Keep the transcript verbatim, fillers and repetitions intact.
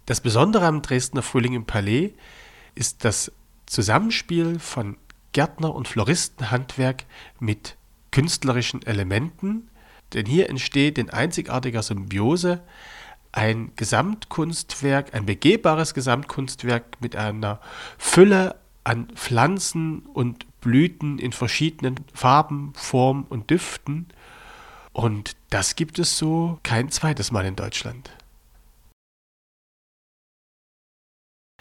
Das Besondere am Dresdner Frühling im Palais ist das Zusammenspiel von Gärtner- und Floristenhandwerk mit künstlerischen Elementen, denn hier entsteht in einzigartiger Symbiose ein Gesamtkunstwerk, ein begehbares Gesamtkunstwerk mit einer Fülle an Pflanzen und Blüten in verschiedenen Farben, Formen und Düften. Und das gibt es so kein zweites Mal in Deutschland.